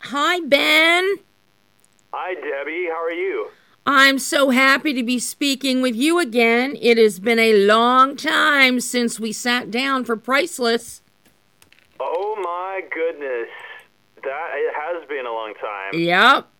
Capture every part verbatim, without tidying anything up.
Hi, Ben. Hi, Debbie. How are you? I'm so happy to be speaking with you again. It has been a long time since we sat down for Priceless. Oh, my goodness. That it has been a long time. Yep.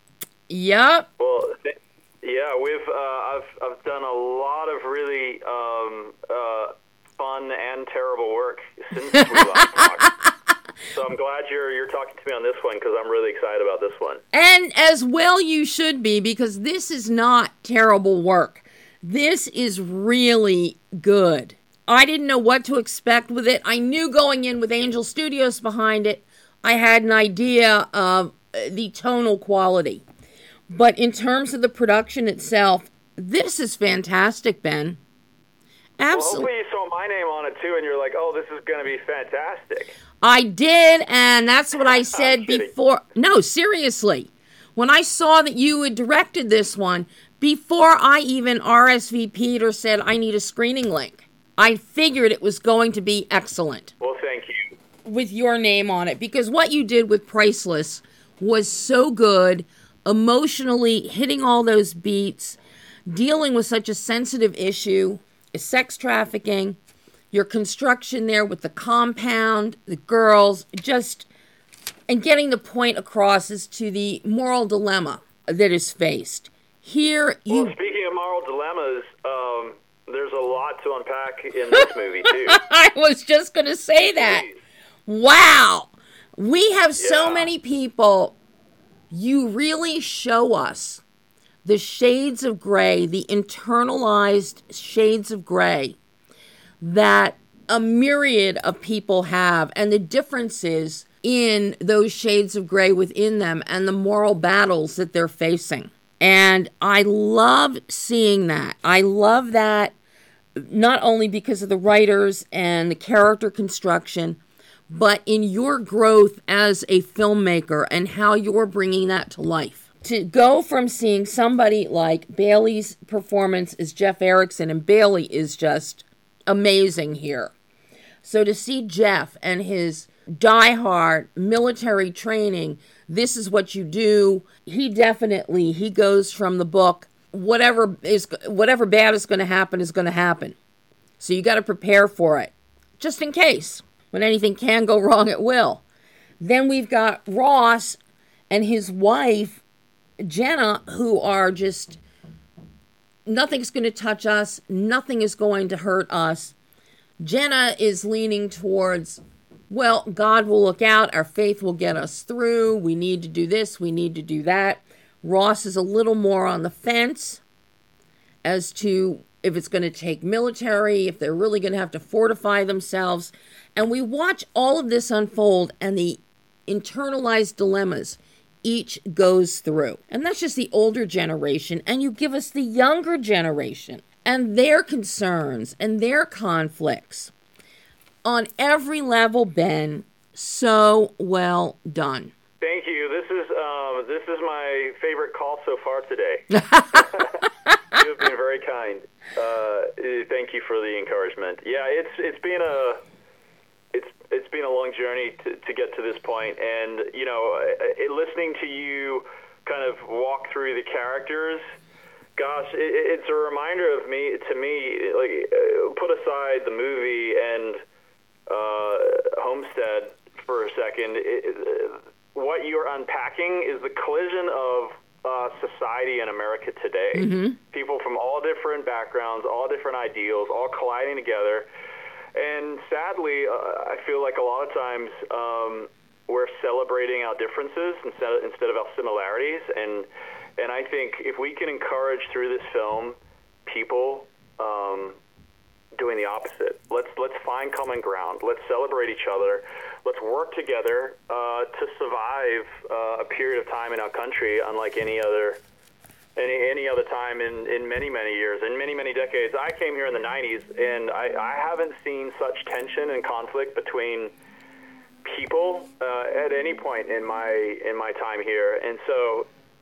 Yep. Well, th- yeah, we've uh, I've I've done a lot of really um, uh, fun and terrible work since we last talked. So I'm glad you're you're talking to me on this one because I'm really excited about this one. And as well you should be, because this is not terrible work. This is really good. I didn't know what to expect with it. I knew going in with Angel Studios behind it, I had an idea of the tonal quality. But in terms of the production itself, this is fantastic, Ben. Absolutely. Well, hopefully you saw my name on it too, and you're like, "Oh, this is going to be fantastic." I did, and that's what I said before. No, seriously. When I saw that you had directed this one, before I even R S V P'd or said I need a screening link, I figured it was going to be excellent. Well, thank you. With your name on it, because what you did with Priceless was so good, emotionally hitting all those beats, dealing with such a sensitive issue, sex trafficking, your construction there with the compound, the girls, just, and getting the point across as to the moral dilemma that is faced. Here, you... Well, speaking of moral dilemmas, um, there's a lot to unpack in this movie, too. I was just going to say that. Please. Wow. We have Yeah. so many people. You really show us the shades of gray, the internalized shades of gray that a myriad of people have, and the differences in those shades of gray within them and the moral battles that they're facing. And I love seeing that. I love that not only because of the writers and the character construction, but in your growth as a filmmaker and how you're bringing that to life. To go from seeing somebody like Bailey's performance as Jeff Erickson, and Bailey is just amazing here. So to see Jeff and his diehard military training, this is what you do. He definitely, he goes from the book, whatever is whatever bad is going to happen is going to happen. So you got to prepare for it, just in case. When anything can go wrong, it will. Then we've got Ross and his wife, Jenna, who are just, nothing's going to touch us. Nothing is going to hurt us. Jenna is leaning towards, well, God will look out. Our faith will get us through. We need to do this. We need to do that. Ross is a little more on the fence as to if it's going to take military, if they're really going to have to fortify themselves. And we watch all of this unfold and the internalized dilemmas each goes through. And that's just the older generation. And you give us the younger generation and their concerns and their conflicts. On every level, Ben, so well done. Thank you. This is um, this is my favorite call so far today. You've been very kind. Uh, thank you for the encouragement. Yeah, it's it's been a it's it's been a long journey to, to get to this point, and you know, it, listening to you kind of walk through the characters, gosh, it, it's a reminder of me to me. Like, put aside the movie and uh, Homestead for a second. It, it, what you're unpacking is the collision of uh, society in America today. Mm-hmm. People from all different backgrounds, all different ideals, all colliding together. And sadly, uh, I feel like a lot of times um, we're celebrating our differences instead of, instead of our similarities. And and I think if we can encourage through this film people um, doing the opposite, let's let's find common ground. Let's celebrate each other. Let's work together uh, to survive uh, a period of time in our country unlike any other any any other time in, in many, many years, in many, many decades. I came here in the nineties, and I, I haven't seen such tension and conflict between people uh, at any point in my in my time here. And so,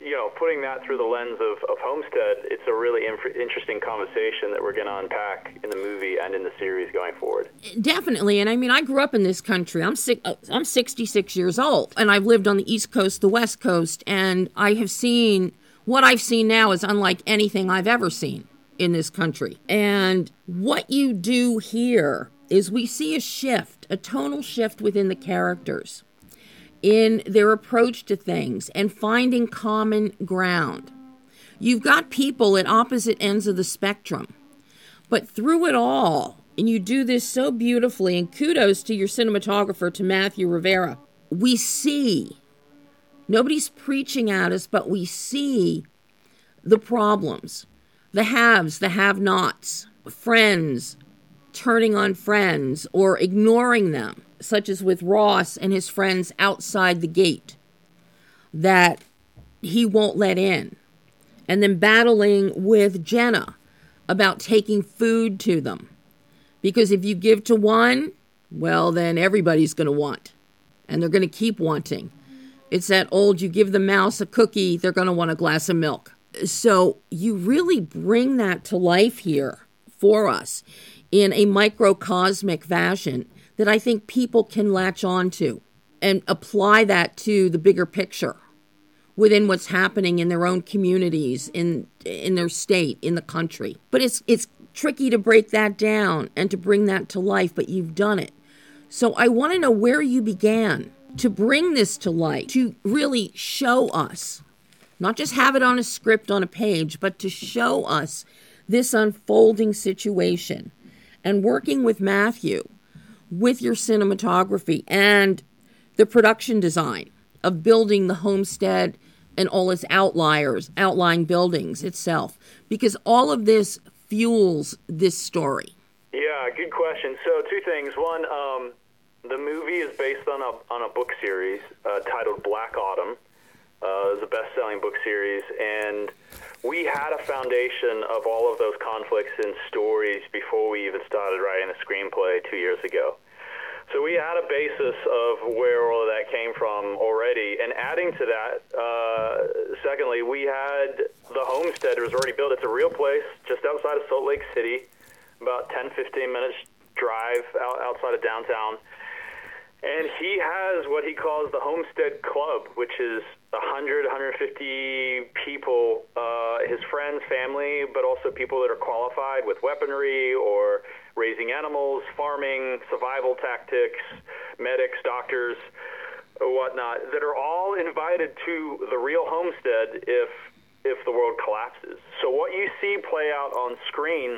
you know, putting that through the lens of, of Homestead, it's a really inf- interesting conversation that we're going to unpack in the movie and in the series going forward. Definitely. And I mean, I grew up in this country. I'm six, I'm sixty-six years old, and I've lived on the East Coast, the West Coast, and I have seen, what I've seen now is unlike anything I've ever seen in this country. And what you do here is we see a shift, a tonal shift within the characters, in their approach to things and finding common ground. You've got people at opposite ends of the spectrum, but through it all, and you do this so beautifully, and kudos to your cinematographer, to Matthew Rivera, we see, nobody's preaching at us, but we see the problems, the haves, the have-nots, friends turning on friends or ignoring them, such as with Ross and his friends outside the gate that he won't let in. And then battling with Jenna about taking food to them. Because if you give to one, well, then everybody's going to want. And they're going to keep wanting. It's that old, you give the mouse a cookie, they're going to want a glass of milk. So you really bring that to life here for us in a microcosmic fashion that I think people can latch on to and apply that to the bigger picture within what's happening in their own communities, in in their state, in the country. But it's it's tricky to break that down and to bring that to life, but you've done it. So I want to know where you began to bring this to light, to really show us, not just have it on a script on a page, but to show us this unfolding situation. And working with Matthew, with your cinematography and the production design of building the homestead and all its outliers, outlying buildings itself, because all of this fuels this story. Yeah, good question. So two things. One, um, the movie is based on a on a book series uh, titled Black Autumn. Uh, it's a best-selling book series, and we had a foundation of all of those conflicts and stories before we even started writing the screenplay two years ago. So we had a basis of where all of that came from already. And adding to that, uh, secondly, we had the homestead. It was already built. It's a real place just outside of Salt Lake City, about ten, fifteen minutes drive out, outside of downtown. And he has what he calls the Homestead Club, which is one hundred, one hundred fifty people, uh, his friends, family, but also people that are qualified with weaponry or raising animals, farming, survival tactics, medics, doctors, or whatnot, that are all invited to the real homestead if if the world collapses. So what you see play out on screen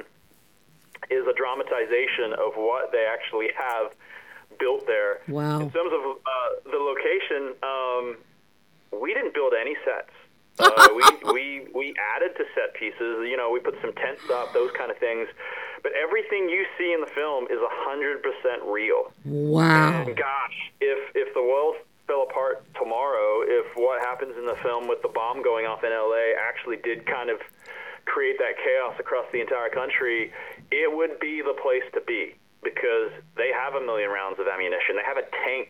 is a dramatization of what they actually have built there. Wow. In terms of uh, the location, um, we didn't build any sets. Uh, we, we we added to set pieces. You know, we put some tents up, those kind of things. But everything you see in the film is one hundred percent real. Wow. And gosh, if if the world fell apart tomorrow, if what happens in the film with the bomb going off in L A actually did kind of create that chaos across the entire country, it would be the place to be. Because they have a million rounds of ammunition. They have a tank.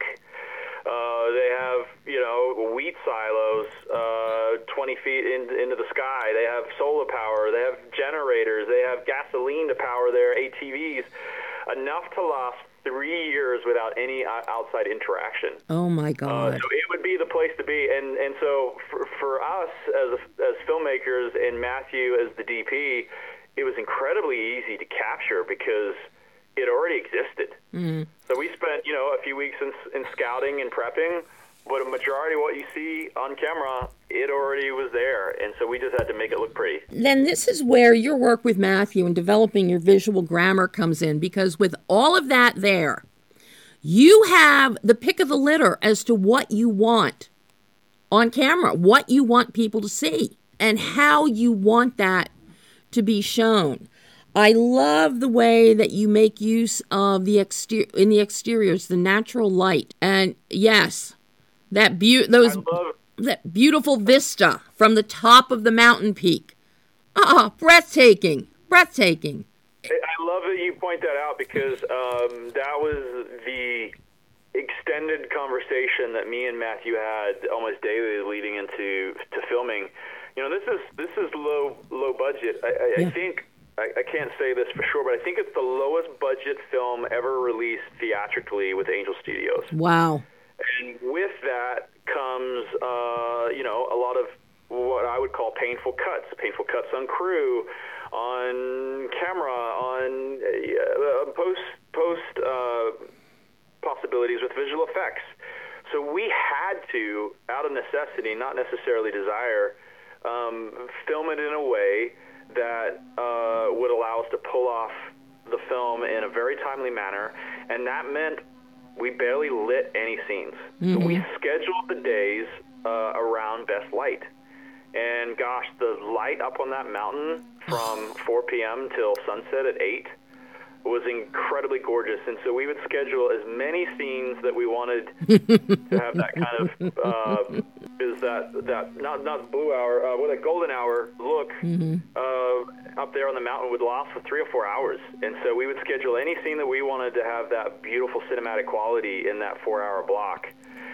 Uh, they have, you know, wheat silos uh, twenty feet in, into the sky. They have solar power. They have generators. They have gasoline to power their A T Vs. Enough to last three years without any outside interaction. Oh, my God. Uh, so it would be the place to be. And, and so for, for us as, a, as filmmakers and Matthew as the D P, it was incredibly easy to capture because it already existed. Mm-hmm. So we spent, you know, a few weeks in, in scouting and prepping, but a majority of what you see on camera, it already was there. And so we just had to make it look pretty. Then this is where your work with Matthew and developing your visual grammar comes in, because with all of that there, you have the pick of the litter as to what you want on camera, what you want people to see, and how you want that to be shown. I love the way that you make use of the exterior, in the exteriors, the natural light. And yes, that be- those love- that beautiful vista from the top of the mountain peak. Ah, breathtaking, breathtaking. I love that you point that out because um, that was the extended conversation that me and Matthew had almost daily leading into to filming. You know, this is this is low low budget. I, I, yeah. I think I, I can't say this for sure, but I think it's the lowest budget film ever released theatrically with Angel Studios. Wow! And with that comes, uh, you know, a lot of what I would call painful cuts, painful cuts on crew, on camera, on uh, post post uh, possibilities with visual effects. So we had to, out of necessity, not necessarily desire, um, film it in a way that uh, would allow us to pull off the film in a very timely manner, and that meant we barely lit any scenes. Mm-hmm. So we scheduled the days uh, around best light. And gosh, the light up on that mountain from four p.m. till sunset at eight was incredibly gorgeous. And so we would schedule as many scenes that we wanted to have that kind of, uh, is that, that not not blue hour, uh, what a golden hour look mm-hmm. uh, up there on the mountain would last for three or four hours. And so we would schedule any scene that we wanted to have that beautiful cinematic quality in that four-hour block.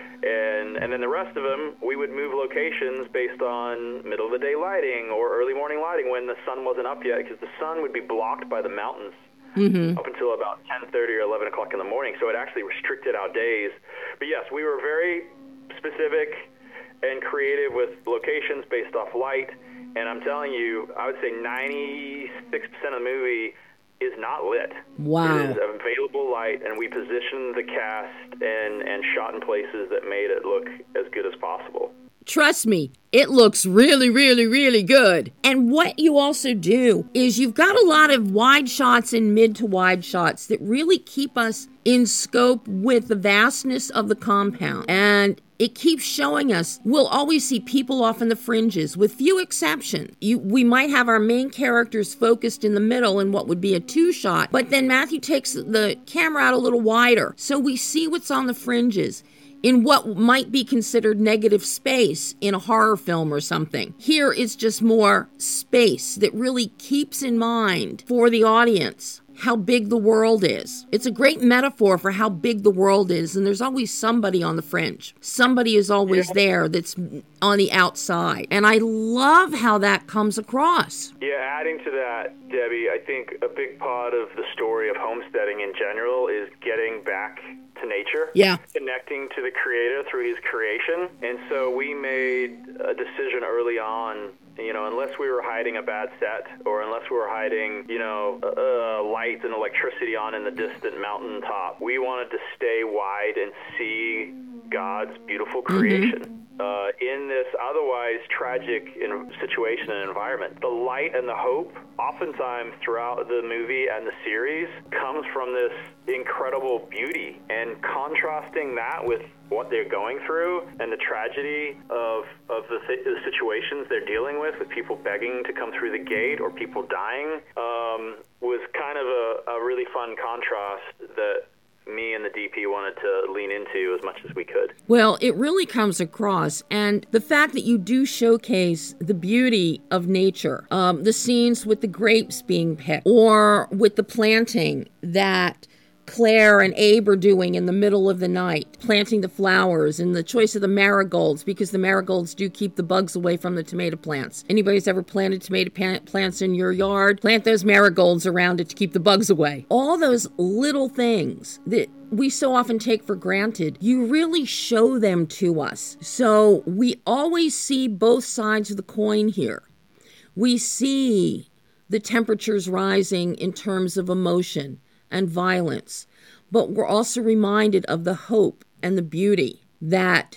And and then the rest of them, we would move locations based on middle-of-the-day lighting or early morning lighting when the sun wasn't up yet, because the sun would be blocked by the mountains mm-hmm. up until about ten thirty or eleven o'clock in the morning. So it actually restricted our days. But yes, we were very specific and creative with locations based off light. And I'm telling you, I would say ninety-six percent of the movie is not lit. Wow. It is available light, and we positioned the cast and, and shot in places that made it look as good as possible. Trust me, it looks really, really, really good. And what you also do is you've got a lot of wide shots and mid to wide shots that really keep us in scope with the vastness of the compound. And it keeps showing us, we'll always see people off in the fringes, with few exceptions. You, we might have our main characters focused in the middle in what would be a two-shot, but then Matthew takes the camera out a little wider, so we see what's on the fringes in what might be considered negative space in a horror film or something. Here it's just more space that really keeps in mind for the audience how big the world is. It's a great metaphor for how big the world is, and there's always somebody on the fringe. Somebody is always yeah. there that's on the outside, and I love how that comes across. Yeah, adding to that, Debbie, I think a big part of the story of homesteading in general is getting back to nature, yeah, connecting to the creator through his creation. And so we made a decision early on, you know, unless we were hiding a bad set or unless we were hiding, you know, uh, lights and electricity on in the distant mountaintop, we wanted to stay wide and see God's beautiful creation. Mm-hmm. Uh, in this otherwise tragic in situation and environment. The light and the hope, oftentimes throughout the movie and the series, comes from this incredible beauty. And contrasting that with what they're going through and the tragedy of of the, th- the situations they're dealing with, with people begging to come through the gate or people dying, um, was kind of a, a really fun contrast that me and the D P wanted to lean into as much as we could. Well, it really comes across, and the fact that you do showcase the beauty of nature, um, the scenes with the grapes being picked, or with the planting that Claire and Abe are doing in the middle of the night, planting the flowers, and the choice of the marigolds, because the marigolds do keep the bugs away from the tomato plants. Anybody's ever planted tomato plants in your yard? Plant those marigolds around it to keep the bugs away. All those little things that we so often take for granted, you really show them to us. So we always see both sides of the coin here. We see the temperatures rising in terms of emotion and violence, but we're also reminded of the hope and the beauty that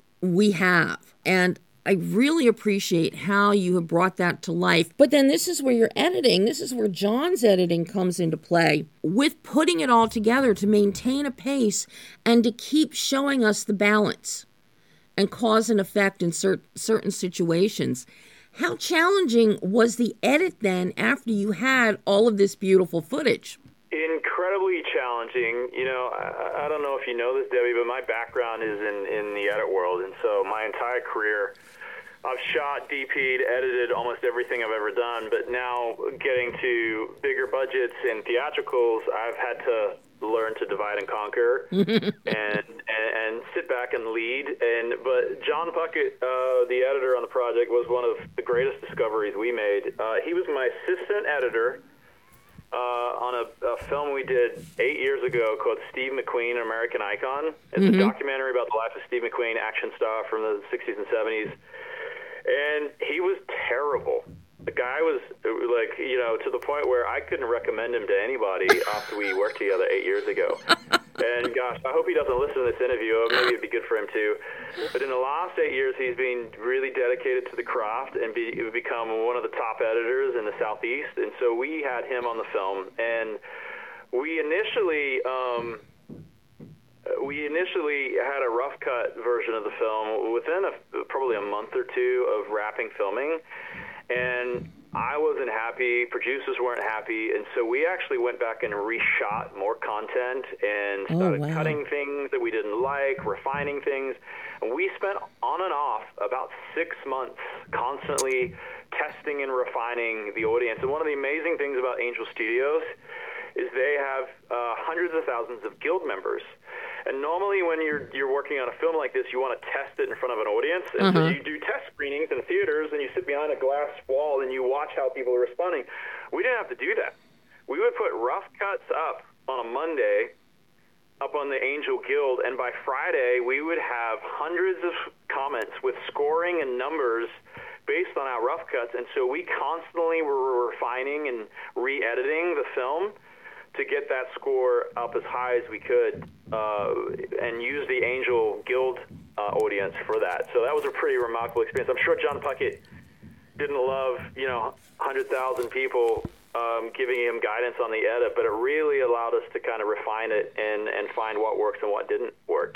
we have. And I really appreciate how you have brought that to life. But then this is where your editing, this is where John's editing comes into play, with putting it all together to maintain a pace and to keep showing us the balance and cause and effect in cert- certain situations. How challenging was the edit then after you had all of this beautiful footage? Incredibly challenging. You know, I, I don't know if you know this, Debbie, but my background is in, in the edit world, and so my entire career, I've shot, D P'd, edited almost everything I've ever done, but now getting to bigger budgets and theatricals, I've had to learn to divide and conquer and, and and sit back and lead. And but John Puckett, uh, the editor on the project, was one of the greatest discoveries we made. Uh, he was my assistant editor uh, on a, a film we did eight years ago called Steve McQueen, An American Icon. It's mm-hmm. a documentary about the life of Steve McQueen, action star from the sixties and seventies. And he was terrible. The guy was, like, you know, to the point where I couldn't recommend him to anybody after we worked together eight years ago. And, gosh, I hope he doesn't listen to this interview. Maybe it'd be good for him, too. But in the last eight years, he's been really dedicated to the craft and be, become one of the top editors in the Southeast. And so we had him on the film. And we initially... Um, We initially had a rough cut version of the film within a, probably a month or two of wrapping filming, and I wasn't happy, producers weren't happy, and so we actually went back and reshot more content and started oh, wow. cutting things that we didn't like, refining things, and we spent on and off about six months constantly testing and refining the audience. And one of the amazing things about Angel Studios is they have uh, hundreds of thousands of guild members. And normally when you're you're working on a film like this, you want to test it in front of an audience. And uh-huh. so you do test screenings in theaters, and you sit behind a glass wall, and you watch how people are responding. We didn't have to do that. We would put rough cuts up on a Monday, up on the Angel Guild, and by Friday, we would have hundreds of comments with scoring and numbers based on our rough cuts. And so we constantly were refining and re-editing the film to get that score up as high as we could, uh, and use the Angel Guild uh, audience for that. So that was a pretty remarkable experience. I'm sure John Puckett didn't love, you know, one hundred thousand people um, giving him guidance on the edit, but it really allowed us to kind of refine it and, and find what works and what didn't work.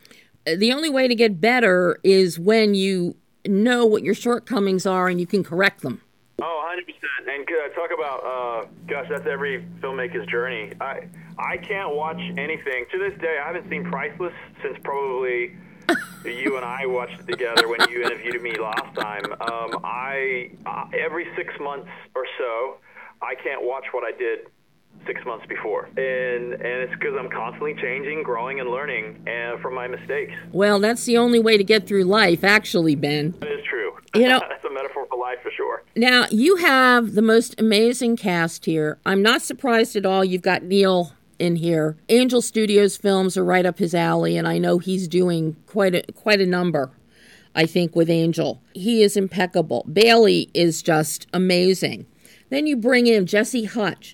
The only way to get better is when you know what your shortcomings are and you can correct them. Oh, one hundred percent. And uh, talk about, uh, gosh, that's every filmmaker's journey. I I can't watch anything. To this day, I haven't seen Priceless since probably you and I watched it together when you interviewed me last time. Um, I uh, every six months or so, I can't watch what I did six months before. And and it's because I'm constantly changing, growing, and learning uh, from my mistakes. Well, that's the only way to get through life, actually, Ben. That is true. You know, that's a metaphor for life for sure. Now, you have the most amazing cast here. I'm not surprised at all you've got Neil in here. Angel Studios films are right up his alley, and I know he's doing quite a, quite a number, I think, with Angel. He is impeccable. Bailey is just amazing. Then you bring in Jesse Hutch.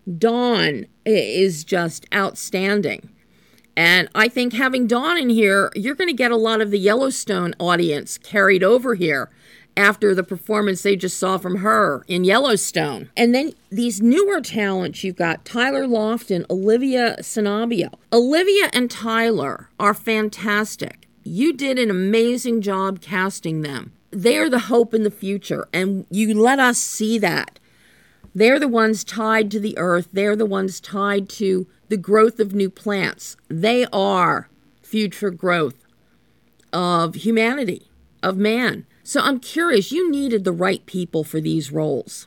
Dawn is just outstanding. And I think having Dawn in here, you're going to get a lot of the Yellowstone audience carried over here after the performance they just saw from her in Yellowstone. And then these newer talents, you've got Tyler Lofton, Olivia Sanabio. Olivia and Tyler are fantastic. You did an amazing job casting them. They're the hope in the future, and you let us see that. They're the ones tied to the earth. They're the ones tied to the growth of new plants. They are future growth of humanity, of man. So I'm curious, you needed the right people for these roles.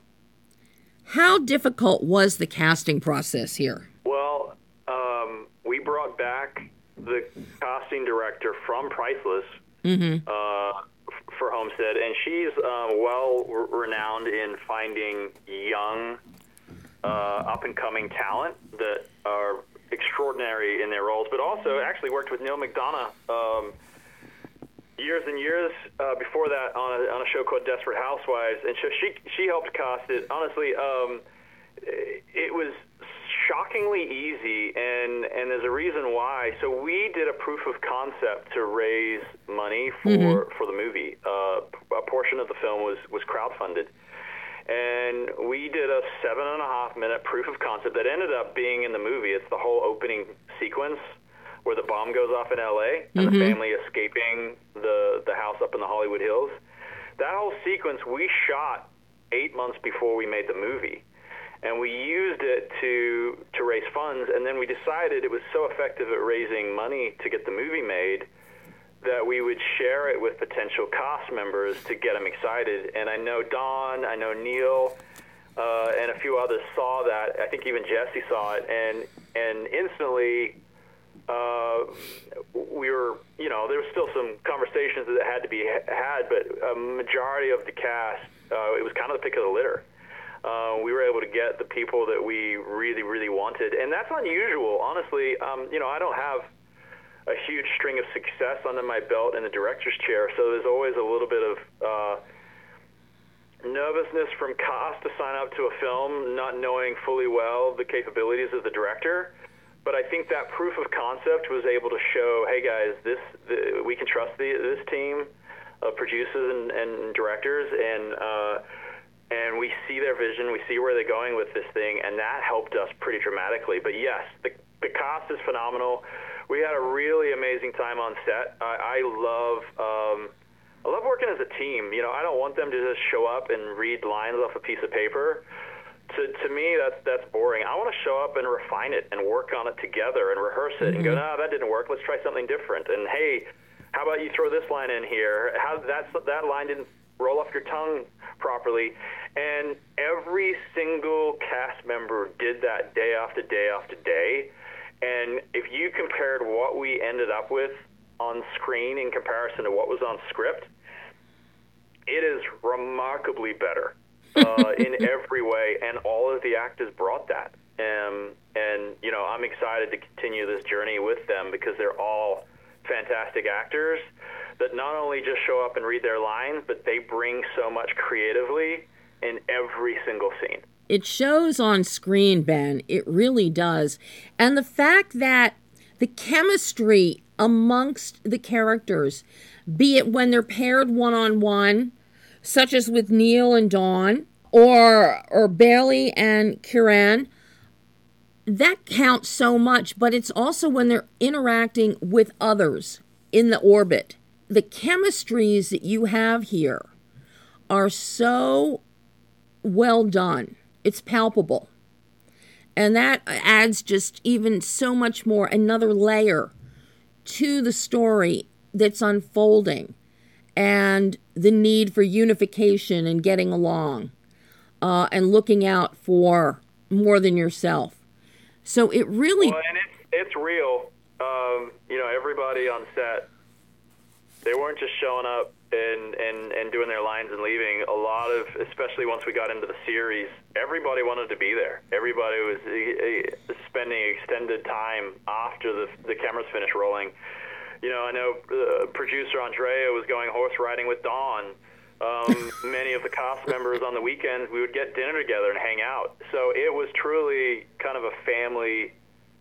How difficult was the casting process here? Well, um, we brought back the casting director from Priceless mm-hmm. uh, for Homestead, and she's uh, well renowned in finding young, uh, up-and-coming talent that are extraordinary in their roles, but also actually worked with Neil McDonough um, years and years uh, before that on a, on a show called Desperate Housewives, and so she she helped cast it. Honestly, um, it was shockingly easy, and, and there's a reason why. So we did a proof of concept to raise money for, mm-hmm. for the movie. Uh, a portion of the film was, was crowdfunded. And we did a seven and a half minute proof of concept that ended up being in the movie. It's the whole opening sequence where the bomb goes off in L A and mm-hmm. the family escaping the, the house up in the Hollywood Hills. That whole sequence we shot eight months before we made the movie. And we used it to to raise funds, and then we decided it was so effective at raising money to get the movie made that we would share it with potential cast members to get them excited. And I know Dawn, I know Neil, uh, and a few others saw that. I think even Jesse saw it, and and instantly uh, we were, you know, there was still some conversations that had to be had, but a majority of the cast, uh, it was kind of the pick of the litter. Uh, we were able to get the people that we really, really wanted, and that's unusual, honestly. Um, you know, I don't have a huge string of success under my belt in the director's chair, so there's always a little bit of uh, nervousness from cast to sign up to a film, not knowing fully well the capabilities of the director. But I think that proof of concept was able to show, hey guys, this the, we can trust the, this team of producers and, and directors, and uh, and we see their vision, we see where they're going with this thing, and that helped us pretty dramatically. But yes, the, the cast is phenomenal. We had a really amazing time on set. I, I love um, I love working as a team. You know, I don't want them to just show up and read lines off a piece of paper. To to me, that's that's boring. I want to show up and refine it and work on it together and rehearse it mm-hmm. and go, no, that didn't work. Let's try something different. And hey, how about you throw this line in here? How that's that line didn't roll off your tongue properly. And every single cast member did that day after day after day. And if you compared what we ended up with on screen in comparison to what was on script, it is remarkably better uh, in every way. And all of the actors brought that. Um, and, you know, I'm excited to continue this journey with them because they're all fantastic actors that not only just show up and read their lines, but they bring so much creatively in every single scene. It shows on screen, Ben. It really does. And the fact that the chemistry amongst the characters, be it when they're paired one-on-one, such as with Neil and Dawn, or or Bailey and Kieran, that counts so much. But it's also when they're interacting with others in the orbit. The chemistries that you have here are so well done. It's palpable. And that adds just even so much more, another layer to the story that's unfolding and the need for unification and getting along uh, and looking out for more than yourself. So it really... Well, and it's, it's real. Um, you know, everybody on set, they weren't just showing up and, and, and doing their lines and leaving. A lot of, especially once we got into the series, everybody wanted to be there. Everybody was uh, spending extended time after the, the cameras finished rolling. You know, I know uh, producer Andrea was going horse riding with Dawn. Um, many of the cast members on the weekends, we would get dinner together and hang out. So it was truly kind of a family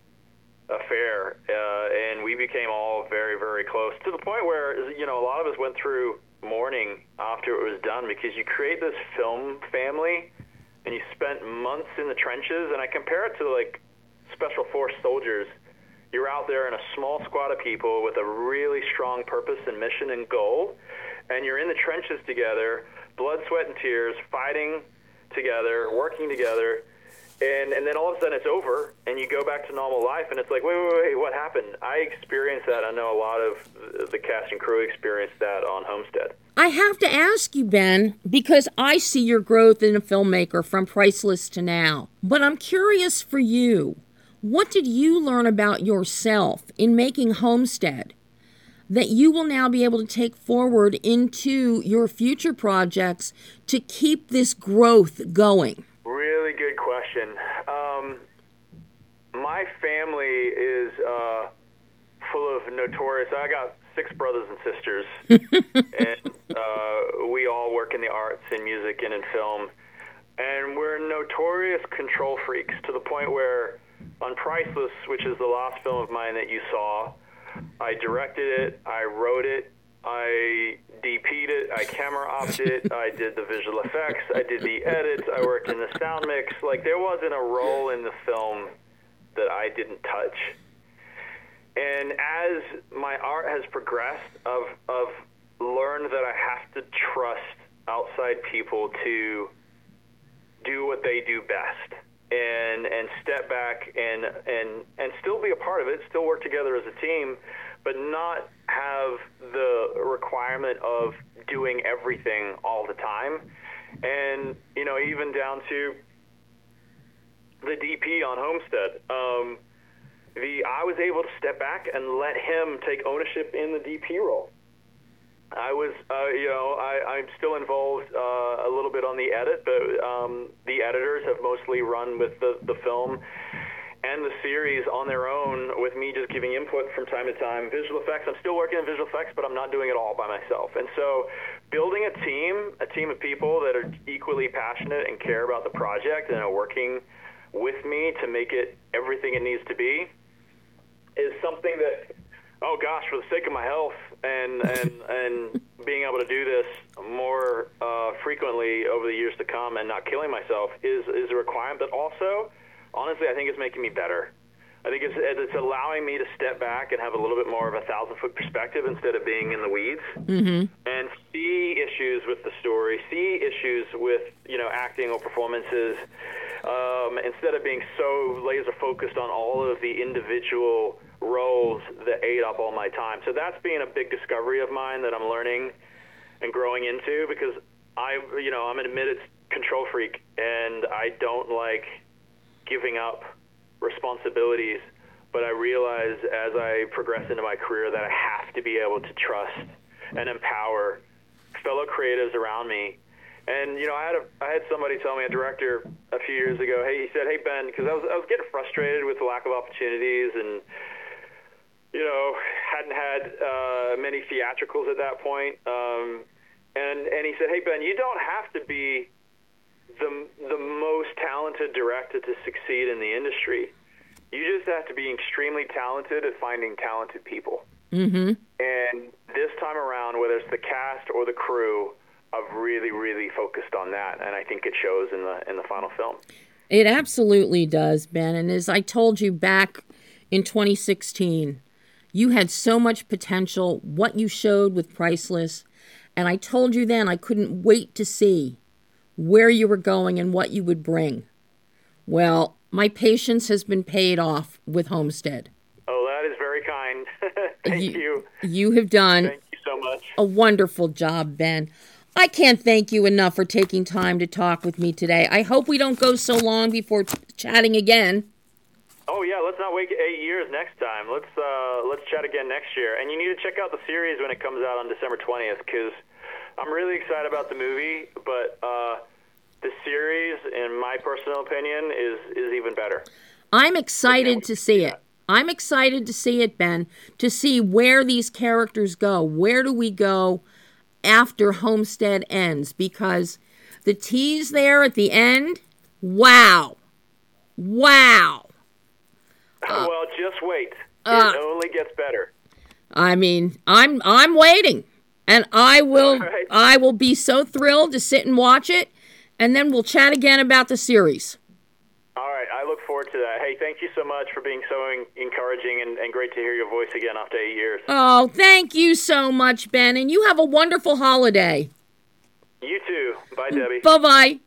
affair, uh, and we became all very, very close to the point where, you know, a lot of us went through mourning after it was done because you create this film family and you spent months in the trenches. And I compare it to like Special Force soldiers. You're out there in a small squad of people with a really strong purpose and mission and goal, and you're in the trenches together, blood, sweat, and tears, fighting together, working together. And and then all of a sudden it's over, and you go back to normal life, and it's like, wait, wait, wait, what happened? I experienced that. I know a lot of the cast and crew experienced that on Homestead. I have to ask you, Ben, because I see your growth in a filmmaker from Priceless to now. But I'm curious for you, what did you learn about yourself in making Homestead that you will now be able to take forward into your future projects to keep this growth going? Really good question. Um, my family is uh, full of notorious. I got six brothers and sisters, and uh, we all work in the arts, in music, and in film. And we're notorious control freaks to the point where on Priceless, which is the last film of mine that you saw, I directed it, I wrote it, I D P'd it, I camera opped it, I did the visual effects, I did the edits, I worked in the sound mix. Like, there wasn't a role in the film that I didn't touch. And as my art has progressed, I've, I've learned that I have to trust outside people to do what they do best. And and step back and, and and still be a part of it, still work together as a team, but not have the requirement of doing everything all the time. And, you know, even down to the D P on Homestead. Um, the I was able to step back and let him take ownership in the D P role. I was, uh, you know, I, I'm still involved uh, a little bit on the edit, but um, the editors have mostly run with the, the film and the series on their own, with me just giving input from time to time. Visual effects, I'm still working on visual effects, but I'm not doing it all by myself. And so building a team, a team of people that are equally passionate and care about the project and are working with me to make it everything it needs to be is something that, oh gosh, for the sake of my health and and, and being able to do this more uh, frequently over the years to come and not killing myself is, is a requirement. But also, honestly, I think it's making me better. I think it's, it's allowing me to step back and have a little bit more of a thousand-foot perspective instead of being in the weeds, mm-hmm. and see issues with the story, see issues with, you know, acting or performances, um, instead of being so laser-focused on all of the individual roles that ate up all my time. So that's been a big discovery of mine that I'm learning and growing into, because I, you know, I'm an admitted control freak, and I don't like giving up responsibilities, but I realize as I progress into my career that I have to be able to trust and empower fellow creatives around me. And, you know, I had a, I had somebody tell me, a director a few years ago, hey, he said, hey, Ben, because I was, I was getting frustrated with the lack of opportunities and, you know, hadn't had uh, many theatricals at that point. Um, and, and he said, hey, Ben, you don't have to be the the most talented director to succeed in the industry. You just have to be extremely talented at finding talented people. Mm-hmm. And this time around, whether it's the cast or the crew, I've really, really focused on that, and I think it shows in the in the final film. It absolutely does, Ben. And as I told you back in twenty sixteen, you had so much potential. What you showed with Priceless, and I told you then I couldn't wait to see where you were going and what you would bring. Well, my patience has been paid off with Homestead. Oh, that is very kind. Thank you, you. You have done Thank you so much. a wonderful job, Ben. I can't thank you enough for taking time to talk with me today. I hope we don't go so long before ch- chatting again. Oh yeah, let's not wait eight years next time. Let's uh, let's chat again next year. And you need to check out the series when it comes out on December twentieth, because I'm really excited about the movie, but uh, the series, in my personal opinion, is is even better. I'm excited to see it. I'm excited to see it, Ben, to see where these characters go. Where do we go after Homestead ends? Because the tease there at the end, wow. Wow. Uh, well, just wait. Uh, it only gets better. I mean, I'm I'm waiting. And I will right. I will be so thrilled to sit and watch it, and then we'll chat again about the series. All right, I look forward to that. Hey, thank you so much for being so en- encouraging and, and great to hear your voice again after eight years. Oh, thank you so much, Ben, and you have a wonderful holiday. You too. Bye, Debbie. Bye-bye.